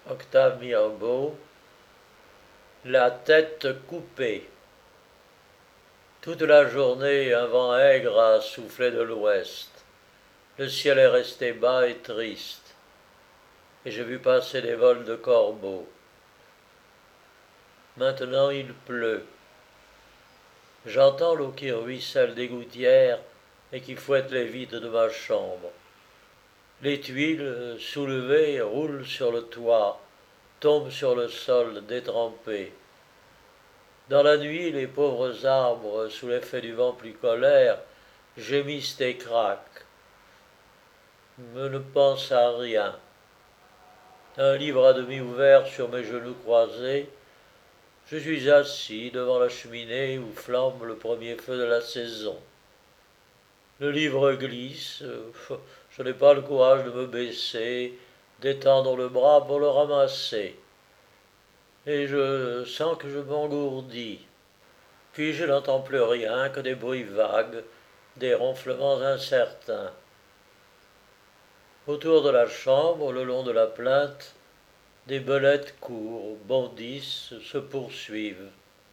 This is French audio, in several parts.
Octave Mirbeau, la tête coupée. Toute la journée, un vent aigre a soufflé de l'ouest. Le ciel est resté bas et triste, et j'ai vu passer des vols de corbeaux. Maintenant il pleut. J'entends l'eau qui ruisselle des gouttières et qui fouette les vitres de ma chambre. Les tuiles, soulevées, roulent sur le toit, tombent sur le sol détrempé. Dans la nuit, les pauvres arbres, sous l'effet du vent plus colère, gémissent et craquent. Je ne pense à rien. Un livre à demi ouvert sur mes genoux croisés, je suis assis devant la cheminée où flambe le premier feu de la saison. Le livre glisse, je n'ai pas le courage de me baisser, d'étendre le bras pour le ramasser. Et je sens que je m'engourdis. Puis je n'entends plus rien que des bruits vagues, des ronflements incertains. Autour de la chambre, le long de la plinthe, des belettes courent, bondissent, se poursuivent.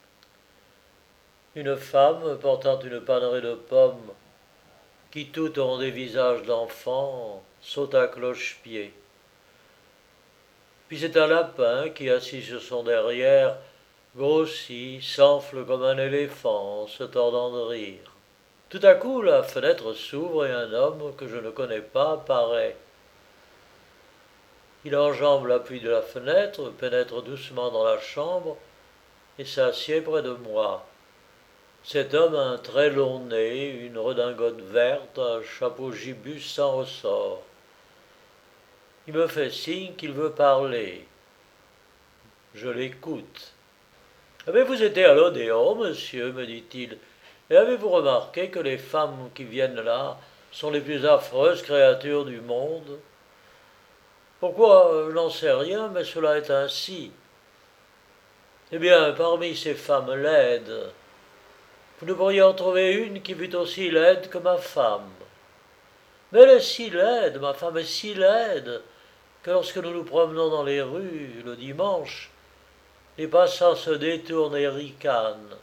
Une femme portant une pannerie de pommes, qui toutes ont des visages d'enfants, saute à cloche-pied. Puis c'est un lapin qui, assis sur son derrière, grossit, s'enfle comme un éléphant, se tordant de rire. Tout à coup, la fenêtre s'ouvre et un homme que je ne connais pas apparaît. Il enjambe l'appui de la fenêtre, pénètre doucement dans la chambre et s'assied près de moi. Cet homme a un très long nez, une redingote verte, un chapeau gibus sans ressort. Il me fait signe qu'il veut parler. Je l'écoute. Avez-vous été à l'Odéon, monsieur, me dit-il, et avez-vous remarqué que les femmes qui viennent là sont les plus affreuses créatures du monde? Pourquoi, je n'en sais rien, mais cela est ainsi. Eh bien, parmi ces femmes laides, vous ne pourriez en trouver une qui fût aussi laide que ma femme. Mais elle est si laide, ma femme est si laide, que lorsque nous nous promenons dans les rues le dimanche, les passants se détournent et ricanent.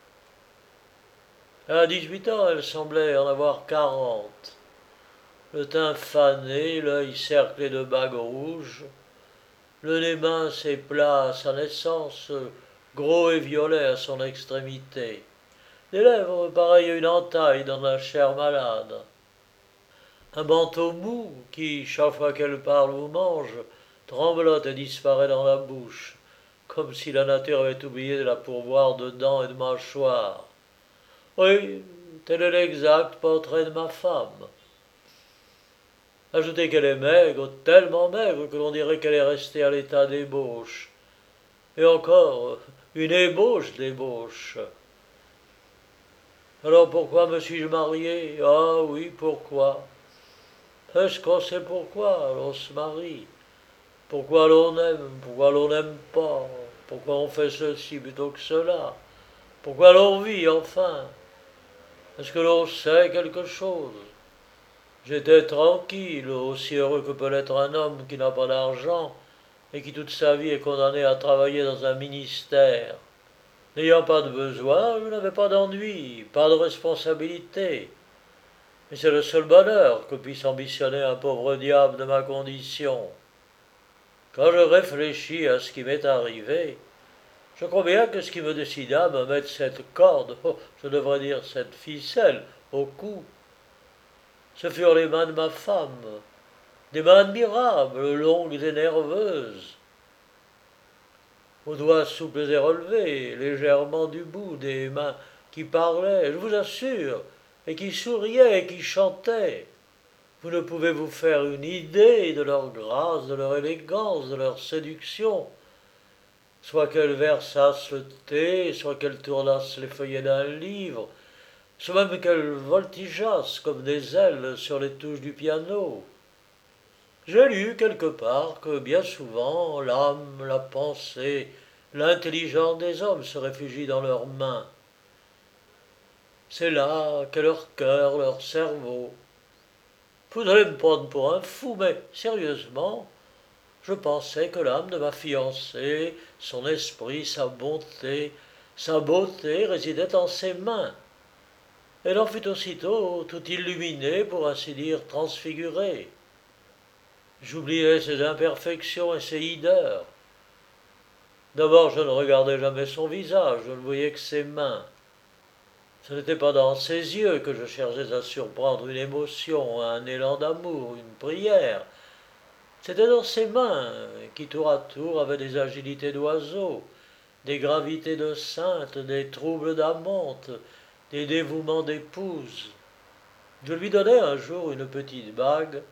À 18 ans, elle semblait en avoir 40. Le teint fané, l'œil cerclé de bagues rouges, le nez mince et plat à sa naissance, gros et violet à son extrémité, des lèvres pareilles à une entaille dans la chair malade, un manteau mou qui, chaque fois qu'elle parle ou mange, tremblote et disparaît dans la bouche, comme si la nature avait oublié de la pourvoir de dents et de mâchoires. Oui, tel est l'exact portrait de ma femme. Ajoutez qu'elle est maigre, tellement maigre que l'on dirait qu'elle est restée à l'état d'ébauche. Et encore, une ébauche d'ébauche. Alors pourquoi me suis-je marié? Ah oui, pourquoi? Est-ce qu'on sait pourquoi l'on se marie? Pourquoi l'on aime? Pourquoi l'on n'aime pas? Pourquoi on fait ceci plutôt que cela? Pourquoi l'on vit enfin? Est-ce que l'on sait quelque chose? J'étais tranquille, aussi heureux que peut l'être un homme qui n'a pas d'argent et qui toute sa vie est condamné à travailler dans un ministère. N'ayant pas de besoin, je n'avais pas d'ennui, pas de responsabilité. Mais c'est le seul bonheur que puisse ambitionner un pauvre diable de ma condition. Quand je réfléchis à ce qui m'est arrivé, je crois bien que ce qui me décida à me mettre cette corde, je devrais dire cette ficelle, au cou, ce furent les mains de ma femme, des mains admirables, longues et nerveuses, aux doigts souples et relevés, légèrement du bout, des mains qui parlaient, je vous assure, et qui souriaient et qui chantaient. Vous ne pouvez vous faire une idée de leur grâce, de leur élégance, de leur séduction. Soit qu'elles versassent le thé, soit qu'elles tournassent les feuillets d'un livre, soit même qu'elles voltigeassent comme des ailes sur les touches du piano. J'ai lu quelque part que bien souvent l'âme, la pensée, l'intelligence des hommes se réfugient dans leurs mains. C'est là qu'est leur cœur, leur cerveau. Vous allez me prendre pour un fou, mais sérieusement, Je pensais que l'âme de ma fiancée, son esprit, sa beauté résidaient en ses mains. Elle en fut aussitôt tout illuminée, pour ainsi dire transfigurée. J'oubliais ses imperfections et ses hideurs. D'abord, je ne regardais jamais son visage, je ne voyais que ses mains. Ce n'était pas dans ses yeux que je cherchais à surprendre une émotion, un élan d'amour, une prière. C'était dans ses mains, qui tour à tour avaient des agilités d'oiseau, des gravités de sainte, des troubles d'amante, des dévouements d'épouse. Je lui donnai un jour une petite bague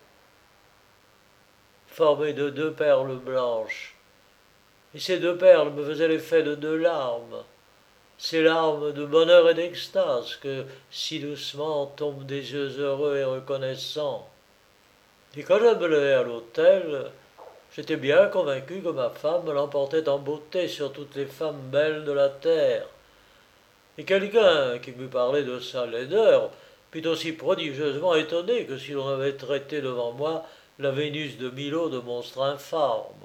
formée de 2 perles blanches, et ces 2 perles me faisaient l'effet de 2 larmes, ces larmes de bonheur et d'extase que, si doucement, tombent des yeux heureux et reconnaissants. Et quand j'amenai à l'hôtel, j'étais bien convaincu que ma femme l'emportait en beauté sur toutes les femmes belles de la terre. Et quelqu'un qui m'eût parlé de sa laideur fut aussi prodigieusement étonné que si l'on avait traité devant moi la Vénus de Milo de monstre informe.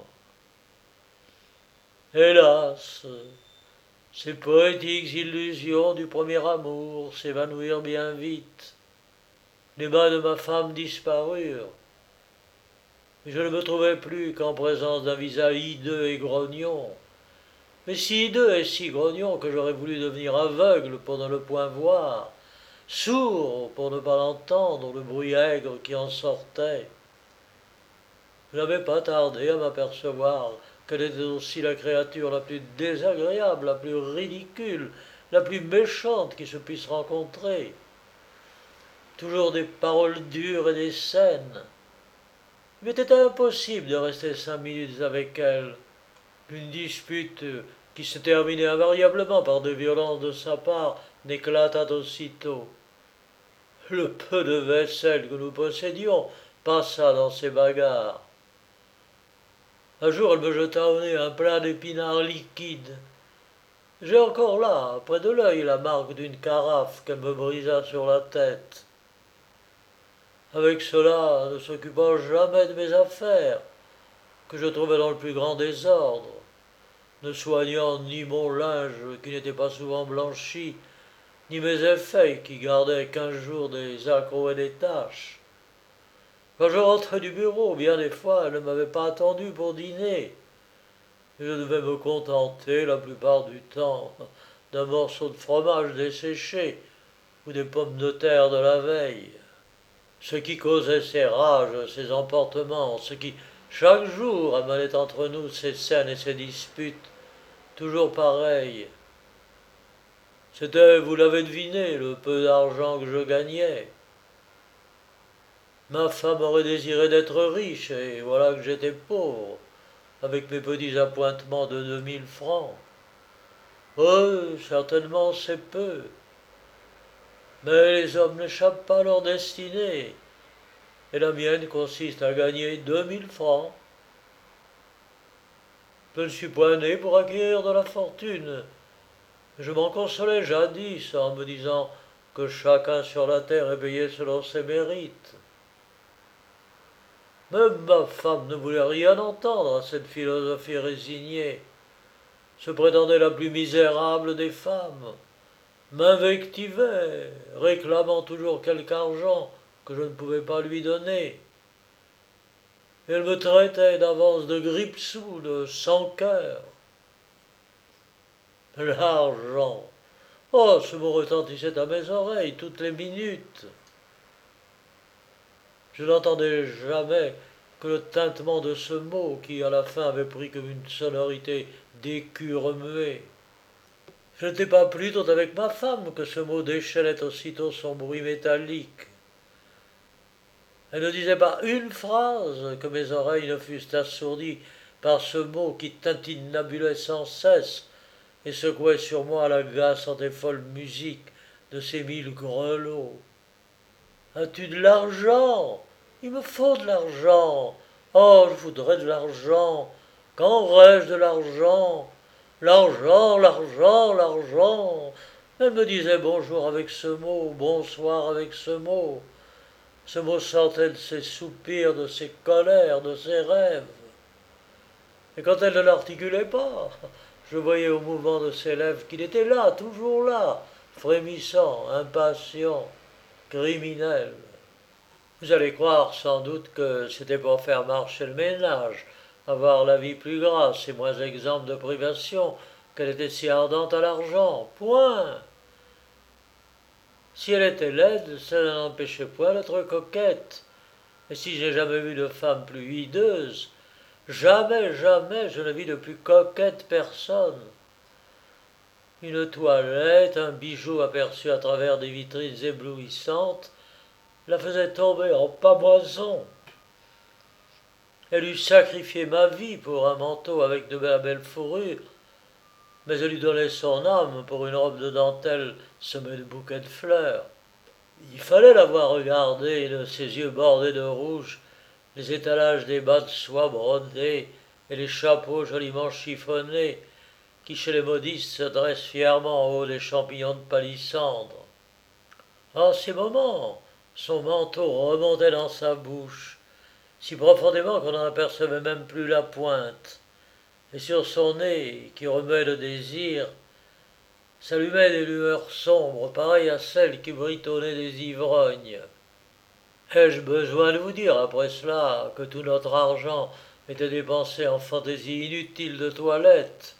Hélas, ces poétiques illusions du premier amour s'évanouirent bien vite. Les mains de ma femme disparurent. Je ne me trouvais plus qu'en présence d'un visage hideux et grognon. Mais si hideux et si grognon que j'aurais voulu devenir aveugle pour ne le point voir, sourd pour ne pas l'entendre, le bruit aigre qui en sortait. Je n'avais pas tardé à m'apercevoir qu'elle était aussi la créature la plus désagréable, la plus ridicule, la plus méchante qui se puisse rencontrer. Toujours des paroles dures et des scènes. Il m'était impossible de rester 5 minutes avec elle. Une dispute qui se terminait invariablement par des violences de sa part n'éclata aussitôt. Le peu de vaisselle que nous possédions passa dans ces bagarres. Un jour, elle me jeta au nez un plat d'épinards liquides. J'ai encore là, près de l'œil, la marque d'une carafe qu'elle me brisa sur la tête. Avec cela, ne s'occupant jamais de mes affaires, que je trouvais dans le plus grand désordre, ne soignant ni mon linge qui n'était pas souvent blanchi, ni mes effets qui gardaient 15 jours des accros et des taches. Quand je rentrais du bureau, bien des fois, elle ne m'avait pas attendu pour dîner. Et je devais me contenter, la plupart du temps, d'un morceau de fromage desséché ou des pommes de terre de la veille. Ce qui causait ces rages, ces emportements, ce qui, chaque jour, amenait entre nous ces scènes et ces disputes, toujours pareilles. C'était, vous l'avez deviné, le peu d'argent que je gagnais. Ma femme aurait désiré d'être riche, et voilà que j'étais pauvre, avec mes petits appointements de 2000 francs. Oui, certainement c'est peu. Mais les hommes n'échappent pas à leur destinée, et la mienne consiste à gagner 2000 francs. Je ne suis point né pour acquérir de la fortune. Je m'en consolais jadis en me disant que chacun sur la terre est payé selon ses mérites. Même ma femme ne voulait rien entendre à cette philosophie résignée, se prétendait la plus misérable des femmes, m'invectivait, réclamant toujours quelque argent que je ne pouvais pas lui donner. Elle me traitait d'avance de grippe-sous, de sans-cœur. L'argent! Oh, ce mot retentissait à mes oreilles toutes les minutes. Je n'entendais jamais que le tintement de ce mot qui, à la fin, avait pris comme une sonorité d'écu remué. Je n'étais pas plus tôt avec ma femme que ce mot déchaînait aussitôt son bruit métallique. Elle ne disait pas une phrase que mes oreilles ne fussent assourdies par ce mot qui tintinnabulait sans cesse et secouait sur moi l'agaçante et folle musique de ces 1000 grelots. As-tu de l'argent? Il me faut de l'argent. Oh, je voudrais de l'argent. Quand aurais-je de l'argent? L'argent, l'argent, l'argent. Elle me disait bonjour avec ce mot, bonsoir avec ce mot. Ce mot sortait de ses soupirs, de ses colères, de ses rêves. Et quand elle ne l'articulait pas, je voyais au mouvement de ses lèvres qu'il était là, toujours là, frémissant, impatient, criminel. Vous allez croire sans doute que c'était pour faire marcher le ménage, avoir la vie plus grasse et moins exempte de privation, qu'elle était si ardente à l'argent. Point. Si elle était laide, cela n'empêchait point d'être coquette. Et si j'ai jamais vu de femme plus hideuse, jamais, jamais je ne vis de plus coquette personne. Une toilette, un bijou aperçu à travers des vitrines éblouissantes, la faisait tomber en pâmoison. Elle eût sacrifié ma vie pour un manteau avec de belles fourrures, mais elle eût donné son âme pour une robe de dentelle semée de bouquets de fleurs. Il fallait l'avoir regardée de ses yeux bordés de rouge, les étalages des bas de soie brodés et les chapeaux joliment chiffonnés qui chez les modistes se dressent fièrement en haut des champignons de palissandre. En ces moments, son manteau remontait dans sa bouche, si profondément qu'on n'en apercevait même plus la pointe, et sur son nez, qui remuait le désir, s'allumaient des lueurs sombres, pareilles à celles qui brillent au nez des ivrognes. Ai-je besoin de vous dire, après cela, que tout notre argent était dépensé en fantaisies inutiles de toilette?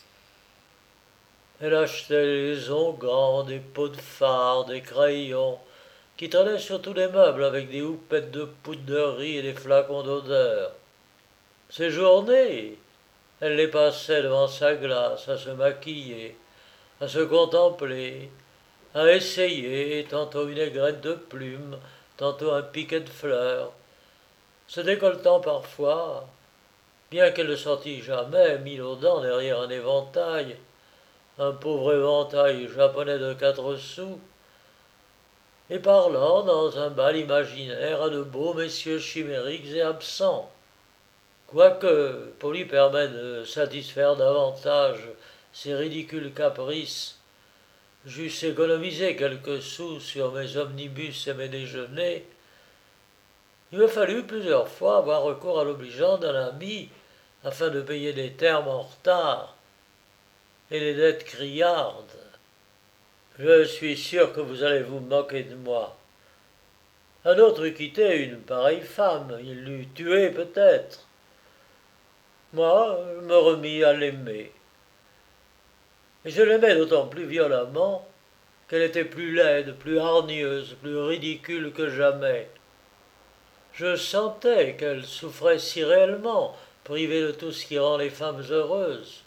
Elle achetait des onguents, des pots de fard, des crayons, qui traînaient sur tous les meubles avec des houpettes de poudre de riz et des flacons d'odeur. Ses journées, elle les passait devant sa glace, à se maquiller, à se contempler, à essayer tantôt une aigrette de plumes, tantôt un piquet de fleurs, se décolletant parfois, bien qu'elle ne sortît jamais, minaudant derrière un éventail, un pauvre éventail japonais de 4 sous, et parlant dans un bal imaginaire à de beaux messieurs chimériques et absents. Quoique, pour lui permettre de satisfaire davantage ses ridicules caprices, j'eusse économisé quelques sous sur mes omnibus et mes déjeuners, il me fallut plusieurs fois avoir recours à l'obligeant d'un ami afin de payer des termes en retard et les dettes criardes. Je suis sûr que vous allez vous moquer de moi. Un autre eût quitté une pareille femme, il l'eût tuée peut-être. Moi, je me remis à l'aimer. Et je l'aimais d'autant plus violemment qu'elle était plus laide, plus hargneuse, plus ridicule que jamais. Je sentais qu'elle souffrait si réellement, privée de tout ce qui rend les femmes heureuses.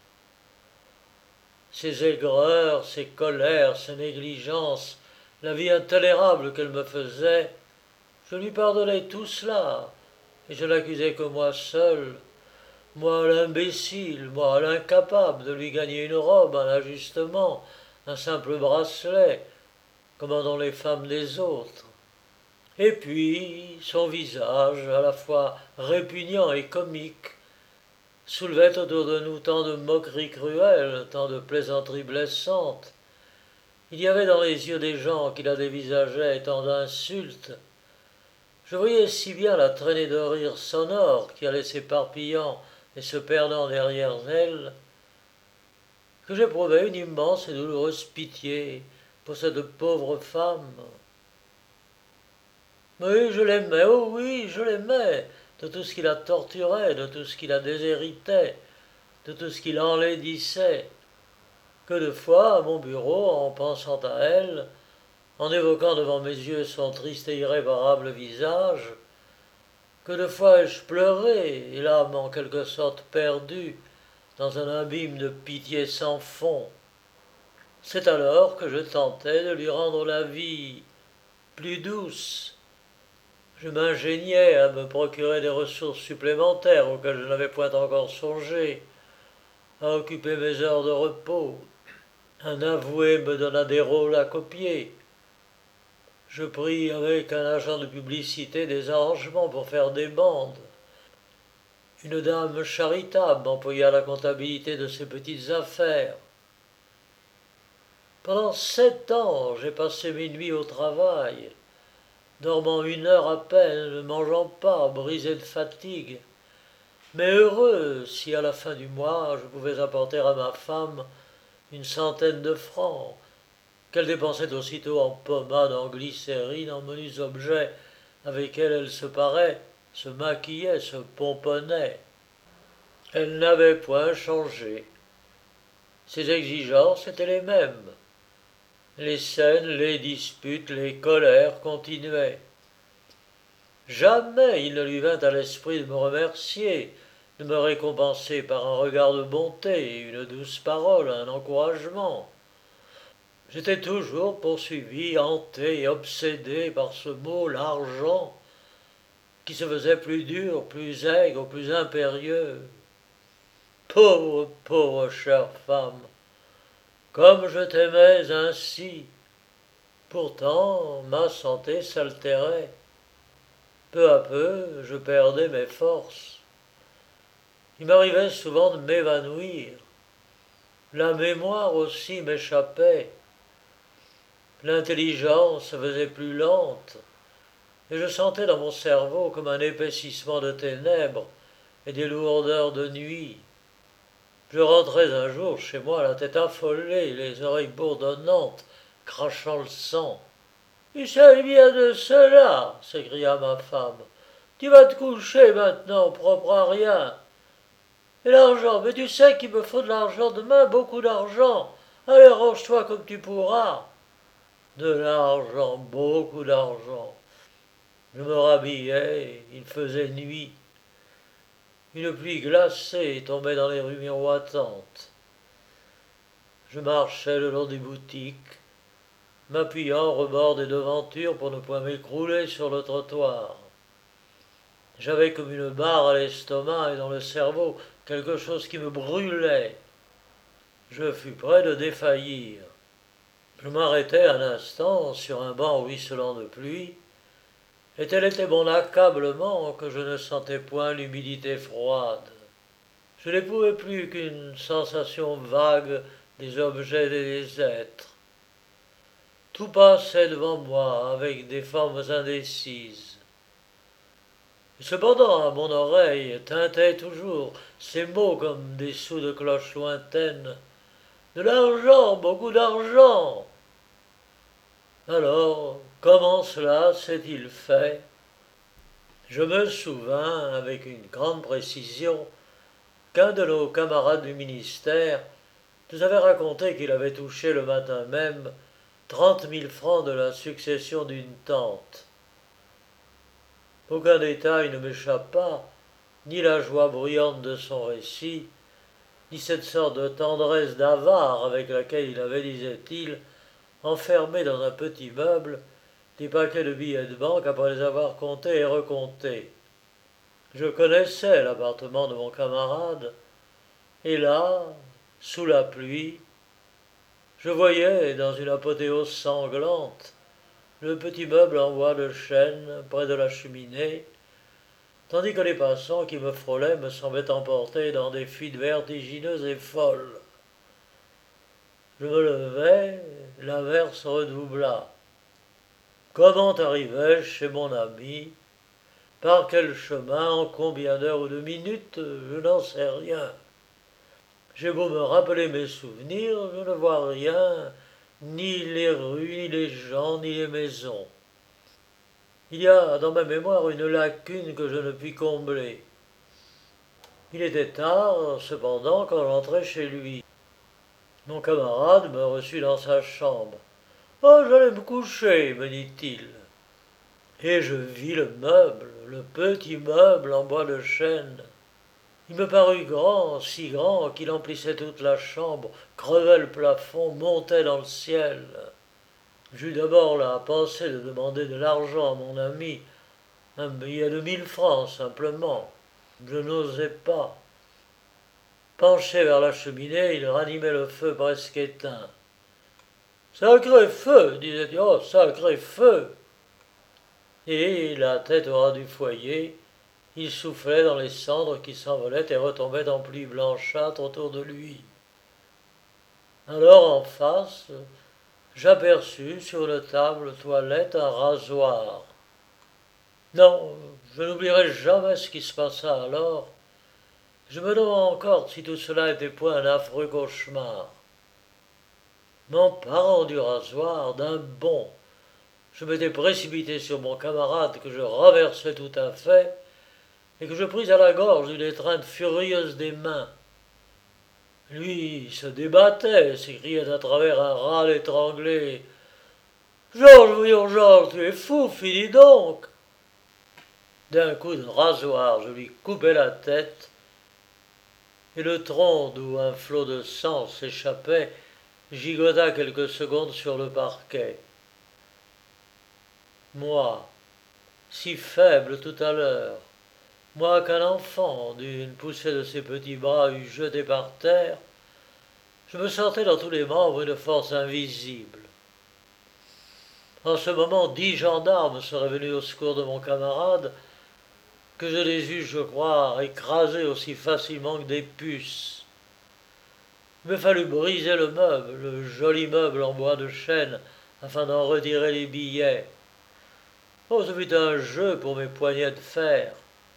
Ses aigreurs, ses colères, ses négligences, la vie intolérable qu'elle me faisait, je lui pardonnais tout cela, et je n'accusais que moi seul, moi l'imbécile, moi l'incapable de lui gagner une robe, un ajustement, un simple bracelet, commandant les femmes des autres. Et puis, son visage, à la fois répugnant et comique, soulevait autour de nous tant de moqueries cruelles, tant de plaisanteries blessantes. Il y avait dans les yeux des gens qui la dévisageaient tant d'insultes. Je voyais si bien la traînée de rires sonores qui allait s'éparpillant et se perdant derrière elle, que j'éprouvais une immense et douloureuse pitié pour cette pauvre femme. Oui, je l'aimais, oh oui, je l'aimais, de tout ce qui la torturait, de tout ce qui la déshéritait, de tout ce qui l'enlaidissait. Que de fois, à mon bureau, en pensant à elle, en évoquant devant mes yeux son triste et irréparable visage, que de fois ai-je pleuré, et l'âme en quelque sorte perdue, dans un abîme de pitié sans fond. C'est alors que je tentais de lui rendre la vie plus douce. Je m'ingéniais à me procurer des ressources supplémentaires auxquelles je n'avais point encore songé, à occuper mes heures de repos. Un avoué me donna des rôles à copier. Je pris avec un agent de publicité des arrangements pour faire des bandes. Une dame charitable m'employa la comptabilité de ses petites affaires. Pendant 7 ans, j'ai passé mes nuits au travail, dormant 1 heure à peine, ne mangeant pas, brisé de fatigue, Mais heureux si à la fin du mois je pouvais apporter à ma femme une centaine de francs, qu'elle dépensait aussitôt en pommade, en glycérine, en menus objets avec lesquels elle se parait, se maquillait, se pomponnait. Elle n'avait point changé. Ses exigences étaient les mêmes. Les scènes, les disputes, les colères continuaient. Jamais il ne lui vint à l'esprit de me remercier, de me récompenser par un regard de bonté, une douce parole, un encouragement. J'étais toujours poursuivi, hanté, obsédé par ce mot l'argent, qui se faisait plus dur, plus aigre, plus impérieux. Pauvre, pauvre chère femme, comme je t'aimais ainsi. Pourtant, ma santé s'altérait. Peu à peu, je perdais mes forces. Il m'arrivait souvent de m'évanouir. La mémoire aussi m'échappait. L'intelligence se faisait plus lente, et je sentais dans mon cerveau comme un épaississement de ténèbres et des lourdeurs de nuit. Je rentrais un jour chez moi, la tête affolée, les oreilles bourdonnantes, crachant le sang. Il s'agit bien de cela, s'écria ma femme. Tu vas te coucher maintenant, propre à rien. Et l'argent, mais tu sais qu'il me faut de l'argent demain, beaucoup d'argent. Allez, range-toi comme tu pourras. De l'argent, beaucoup d'argent. Je me rhabillais, il faisait nuit. Une pluie glacée tombait dans les rues miroitantes. Je marchais le long des boutiques, m'appuyant au rebord des devantures pour ne point m'écrouler sur le trottoir. J'avais comme une barre à l'estomac et dans le cerveau quelque chose qui me brûlait. Je fus près de défaillir. Je m'arrêtai un instant sur un banc ruisselant de pluie, et tel était mon accablement que je ne sentais point l'humidité froide. Je n'éprouvais plus qu'une sensation vague des objets et des êtres. Tout passait devant moi avec des formes indécises. Et cependant, à mon oreille tintaient toujours ces mots comme des sons de cloche lointaine. De l'argent, beaucoup d'argent. Alors, comment cela s'est-il fait? Je me souvins avec une grande précision qu'un de nos camarades du ministère nous avait raconté qu'il avait touché le matin même 30 000 francs de la succession d'une tante. Aucun détail ne m'échappa, ni la joie bruyante de son récit, ni cette sorte de tendresse d'avare avec laquelle il avait, disait-il, enfermé dans un petit meuble des paquets de billets de banque après les avoir comptés et recomptés. Je connaissais l'appartement de mon camarade, et là, sous la pluie, je voyais, dans une apothéose sanglante, le petit meuble en bois de chêne près de la cheminée, tandis que les passants qui me frôlaient me semblaient emportés dans des fuites vertigineuses et folles. Je me levai, l'averse redoubla. Comment arrivai-je chez mon ami? Par quel chemin, en combien d'heures ou de minutes, je n'en sais rien. J'ai beau me rappeler mes souvenirs, je ne vois rien, ni les rues, ni les gens, ni les maisons. Il y a dans ma mémoire une lacune que je ne puis combler. Il était tard, cependant, quand j'entrai chez lui. Mon camarade me reçut dans sa chambre. Oh, j'allais me coucher, me dit-il. Et je vis le meuble, le petit meuble en bois de chêne. Il me parut grand, si grand qu'il emplissait toute la chambre, crevait le plafond, montait dans le ciel. J'eus d'abord la pensée de demander de l'argent à mon ami, un billet de 1 000 francs simplement. Je n'osais pas. Penché vers la cheminée, il ranimait le feu presque éteint. Sacré feu, disait-il, oh, sacré feu. Et, la tête au ras du foyer, il soufflait dans les cendres qui s'envolaient et retombaient en pluie blanchâtre autour de lui. Alors, en face, j'aperçus sur une table toilette un rasoir. Non, je n'oublierai jamais ce qui se passa alors. Je me demande encore si tout cela n'était point un affreux cauchemar. M'emparant du rasoir, d'un bond, je m'étais précipité sur mon camarade que je renversai tout à fait, et que je pris à la gorge d'une étreinte furieuse des mains. Lui se débattait, s'écriait à travers un râle étranglé. Georges, voyons Georges, tu es fou, finis donc. D'un coup de rasoir, je lui coupai la tête, et le tronc d'où un flot de sang s'échappait gigota quelques secondes sur le parquet. Moi, si faible tout à l'heure, moi qu'un enfant d'une poussée de ses petits bras eût jeté par terre, je me sentais dans tous les membres une force invisible. En ce moment, 10 gendarmes seraient venus au secours de mon camarade, que je les eus, je crois, écrasés aussi facilement que des puces. Il me fallut briser le meuble, le joli meuble en bois de chêne, afin d'en retirer les billets. Oh, ce fut un jeu pour mes poignets de fer.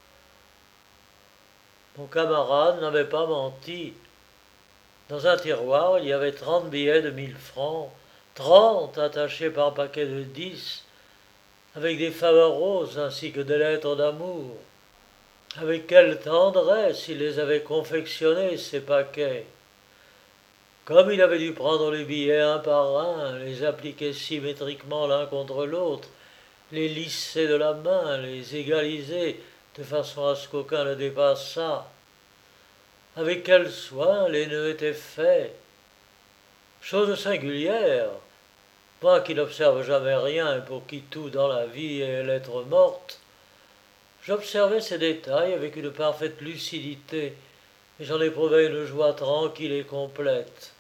Mon camarade n'avait pas menti. Dans un tiroir, il y avait 30 billets de 1000 francs, 30 attachés par paquet de 10, avec des faveurs roses ainsi que des lettres d'amour. Avec quelle tendresse il les avait confectionnés, ces paquets. Comme il avait dû prendre les billets un par un, les appliquer symétriquement l'un contre l'autre, les lisser de la main, les égaliser de façon à ce qu'aucun ne dépassât. Avec quel soin les nœuds étaient faits. Chose singulière, moi qui n'observe jamais rien et pour qui tout dans la vie est lettre morte, j'observais ces détails avec une parfaite lucidité et j'en éprouvais une joie tranquille et complète.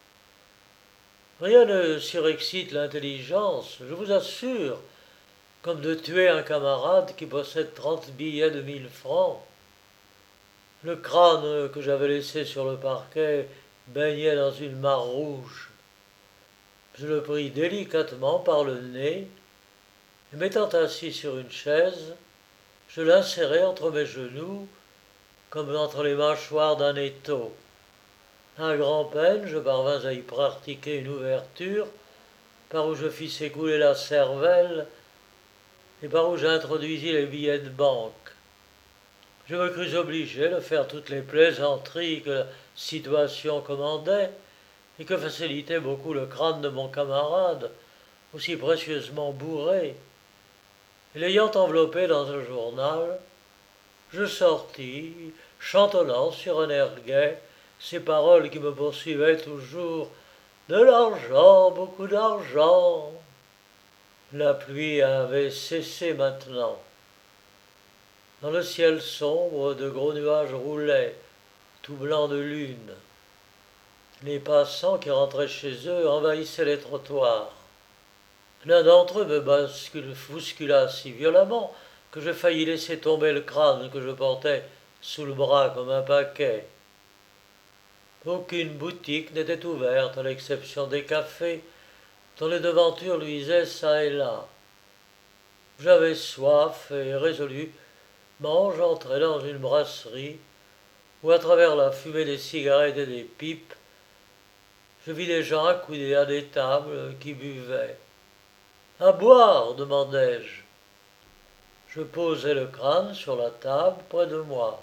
Rien ne surexcite l'intelligence, je vous assure, comme de tuer un camarade qui possède 30 billets de 1000 francs. Le crâne que j'avais laissé sur le parquet baignait dans une mare rouge. Je le pris délicatement par le nez, et m'étant assis sur une chaise, je l'insérai entre mes genoux, comme entre les mâchoires d'un étau. À grand-peine, je parvins à y pratiquer une ouverture, par où je fis s'écouler la cervelle, et par où j'introduisis les billets de banque. Je me crus obligé de faire toutes les plaisanteries que la situation commandait, et que facilitait beaucoup le crâne de mon camarade, aussi précieusement bourré. Et l'ayant enveloppé dans un journal, je sortis, chantonnant sur un air gai ces paroles qui me poursuivaient toujours. De l'argent, beaucoup d'argent. La pluie avait cessé maintenant. Dans le ciel sombre, de gros nuages roulaient, tout blancs de lune. Les passants qui rentraient chez eux envahissaient les trottoirs. L'un d'entre eux me bouscula si violemment que je faillis laisser tomber le crâne que je portais sous le bras comme un paquet. Aucune boutique n'était ouverte, à l'exception des cafés, dont les devantures luisaient çà et là. J'avais soif et résolument j'entrai dans une brasserie où, à travers la fumée des cigarettes et des pipes, je vis des gens accoudés à des tables qui buvaient. À boire, demandai-je. Je posai le crâne sur la table près de moi.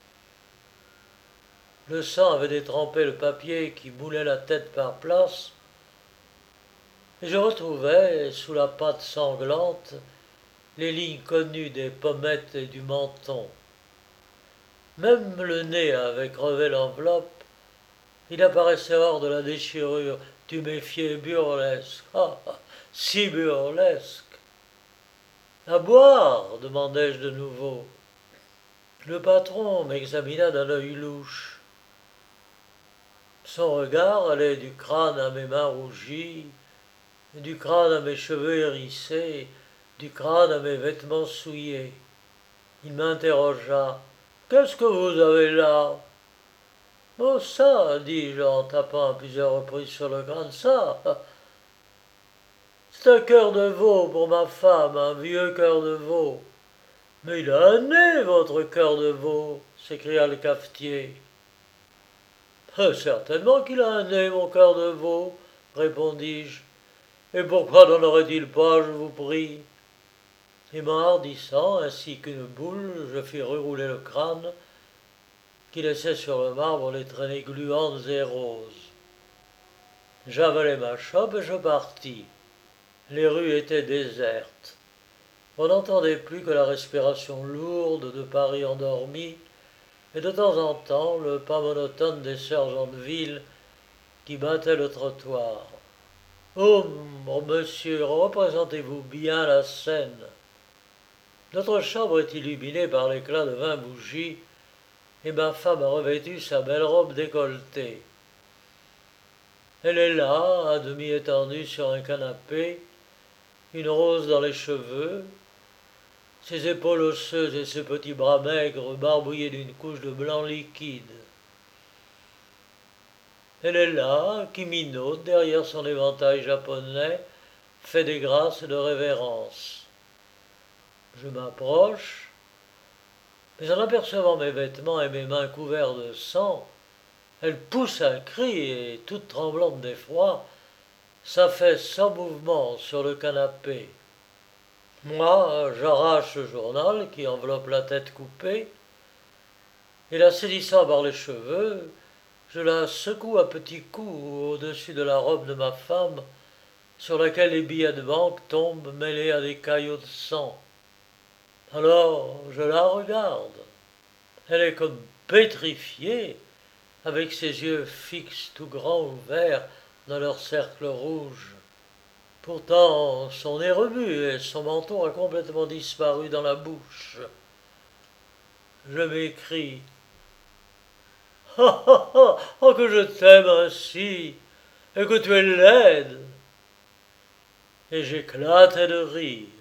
Le sang avait détrempé le papier qui moulait la tête par place, et je retrouvais, sous la pâte sanglante, les lignes connues des pommettes et du menton. Même le nez avait crevé l'enveloppe. Il apparaissait hors de la déchirure tuméfiée et burlesque. Ah, si burlesque. À boire, demandai-je de nouveau. Le patron m'examina d'un œil louche. Son regard allait du crâne à mes mains rougies, du crâne à mes cheveux hérissés, du crâne à mes vêtements souillés. Il m'interrogea. « Qu'est-ce que vous avez là ?»« Oh, ça, dis-je en tapant à plusieurs reprises sur le crâne, ça. C'est un cœur de veau pour ma femme, un vieux cœur de veau. Mais il a un nez, votre cœur de veau. s'écria le cafetier. Certainement qu'il a un nez, mon cœur de veau, répondis-je. Et pourquoi n'en aurait-il pas, je vous prie? Et m'enhardissant, ainsi qu'une boule, je fis rerouler le crâne, qui laissait sur le marbre les traînées gluantes et roses. J'avalai ma chope et je partis. Les rues étaient désertes. On n'entendait plus que la respiration lourde de Paris endormi, et de temps en temps le pas monotone des sergents de ville qui battaient le trottoir. Oh, mon monsieur, représentez-vous bien la scène. Notre chambre est illuminée par l'éclat de 20 bougies, et ma femme a revêtu sa belle robe décolletée. Elle est là, à demi étendue sur un canapé, une rose dans les cheveux, ses épaules osseuses et ses petits bras maigres barbouillés d'une couche de blanc liquide. Elle est là, qui minaute derrière son éventail japonais, fait des grâces de révérence. Je m'approche, mais en apercevant mes vêtements et mes mains couverts de sang, elle pousse un cri et, toute tremblante d'effroi, s'affaisse sans mouvement sur le canapé. Moi, j'arrache le journal qui enveloppe la tête coupée, et la saisissant par les cheveux, je la secoue à petits coups au-dessus de la robe de ma femme, sur laquelle les billets de banque tombent mêlés à des caillots de sang. Alors, je la regarde. Elle est comme pétrifiée, avec ses yeux fixes tout grands ouverts dans leur cercle rouge. Pourtant, son nez remue et son menton a complètement disparu dans la bouche. Je m'écrie. Ah ah ah, oh que je t'aime ainsi, et que tu es laide. Et j'éclatais de rire.